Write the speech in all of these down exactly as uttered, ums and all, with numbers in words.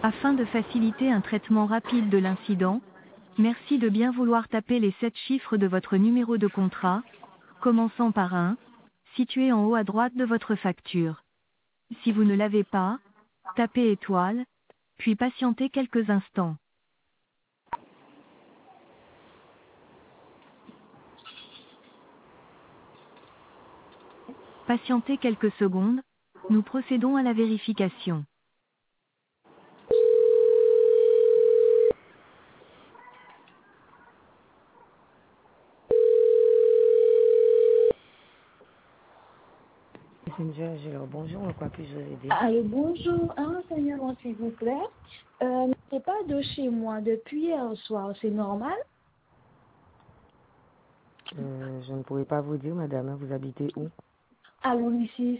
Afin de faciliter un traitement rapide de l'incident, merci de bien vouloir taper les sept chiffres de votre numéro de contrat, commençant par un, situé en haut à droite de votre facture. Si vous ne l'avez pas, tapez étoile, puis patientez quelques instants. Patientez quelques secondes, nous procédons à la vérification. Messenger, Gilles, bonjour, en quoi puis-je vous aider? Allô, bonjour, un renseignement s'il vous plaît. Euh, c'est pas de chez moi depuis hier soir, c'est normal? Euh, je ne pourrais pas vous dire, madame, vous habitez où? Allô, Lucie.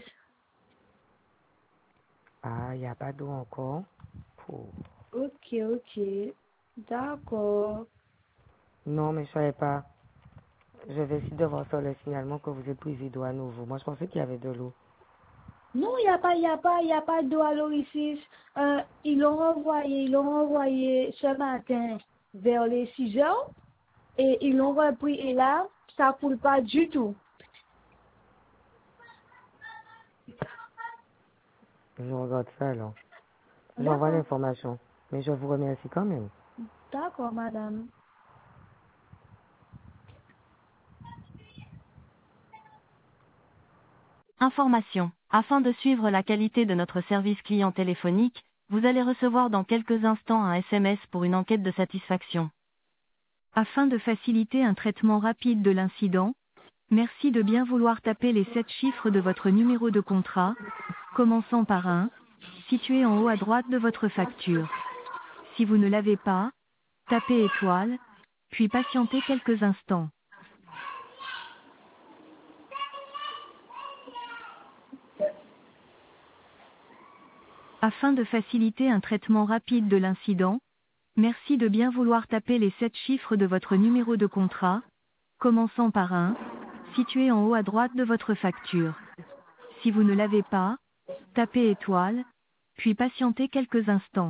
Ah, il n'y a pas d'eau encore. Oh. Ok, ok, d'accord. Non, mais je ne savais pas. Je vais essayer de voir sur le signalement que vous êtes privé d'eau à nouveau. Moi, je pensais qu'il y avait de l'eau. Non, il n'y a pas, il n'y a pas, il n'y a pas d'eau à l'orifice. Euh, ils l'ont envoyé, ils l'ont envoyé ce matin vers les six heures et ils l'ont repris et là, ça coule pas du tout. Je regarde ça, alors. J'envoie D'accord, l'information. Mais je vous remercie quand même. d'accord, madame. Information. Afin de suivre la qualité de notre service client téléphonique, vous allez recevoir dans quelques instants un S M S pour une enquête de satisfaction. Afin de faciliter un traitement rapide de l'incident, merci de bien vouloir taper les sept chiffres de votre numéro de contrat, commençant par un, situé en haut à droite de votre facture. Si vous ne l'avez pas, tapez étoile, puis patientez quelques instants. Afin de faciliter un traitement rapide de l'incident, merci de bien vouloir taper les sept chiffres de votre numéro de contrat, commençant par un, situé en haut à droite de votre facture. Si vous ne l'avez pas, tapez étoile, puis patientez quelques instants.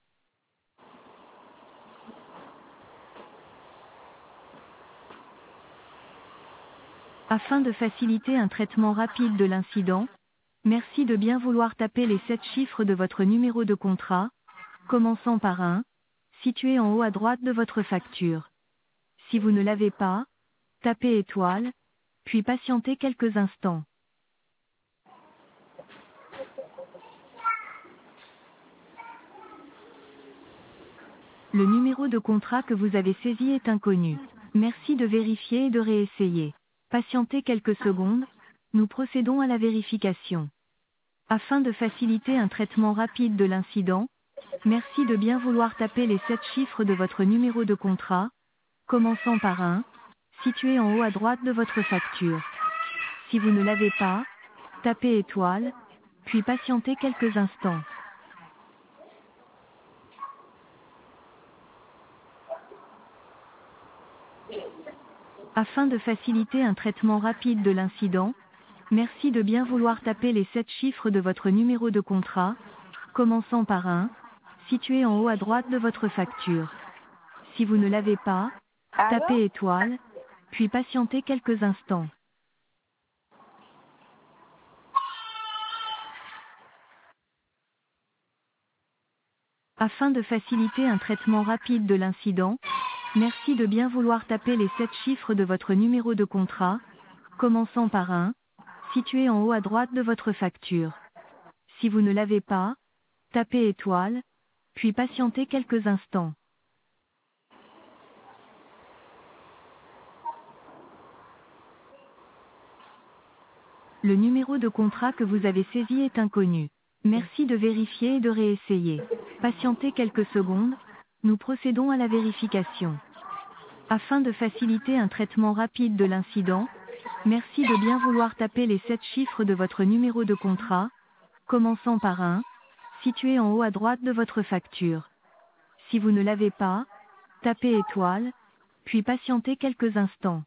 Afin de faciliter un traitement rapide de l'incident, merci de bien vouloir taper les sept chiffres de votre numéro de contrat, commençant par un, situé en haut à droite de votre facture. Si vous ne l'avez pas, tapez étoile, puis patientez quelques instants. Le numéro de contrat que vous avez saisi est inconnu. Merci de vérifier et de réessayer. Patientez quelques secondes, nous procédons à la vérification. Afin de faciliter un traitement rapide de l'incident, merci de bien vouloir taper les sept chiffres de votre numéro de contrat, commençant par un, situé en haut à droite de votre facture. Si vous ne l'avez pas, tapez étoile, puis patientez quelques instants. Afin de faciliter un traitement rapide de l'incident, merci de bien vouloir taper les sept chiffres de votre numéro de contrat, commençant par un, situé en haut à droite de votre facture. Si vous ne l'avez pas, Allô? tapez étoile, puis patientez quelques instants. Afin de faciliter un traitement rapide de l'incident, merci de bien vouloir taper les sept chiffres de votre numéro de contrat, commençant par un, situé en haut à droite de votre facture. Si vous ne l'avez pas, tapez étoile, puis patientez quelques instants. Le numéro de contrat que vous avez saisi est inconnu. Merci de vérifier et de réessayer. Patientez quelques secondes, nous procédons à la vérification. Afin de faciliter un traitement rapide de l'incident, merci de bien vouloir taper les sept chiffres de votre numéro de contrat, commençant par un, situé en haut à droite de votre facture. Si vous ne l'avez pas, tapez étoile, puis patientez quelques instants.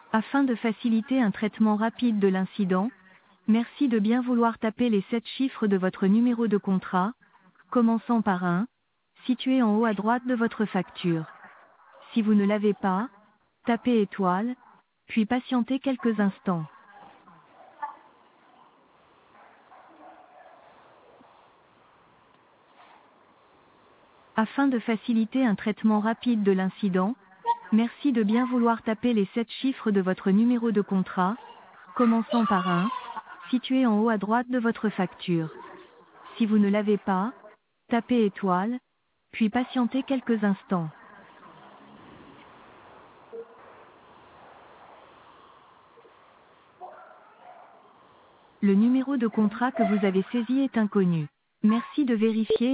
Afin de faciliter un traitement rapide de l'incident, merci de bien vouloir taper les sept chiffres de votre numéro de contrat, commençant par un, situé en haut à droite de votre facture. Si vous ne l'avez pas, tapez étoile, puis patientez quelques instants. Afin de faciliter un traitement rapide de l'incident, merci de bien vouloir taper les sept chiffres de votre numéro de contrat, commençant par un, situé en haut à droite de votre facture. Si vous ne l'avez pas, tapez étoile, puis patientez quelques instants. Le numéro de contrat que vous avez saisi est inconnu. Merci de vérifier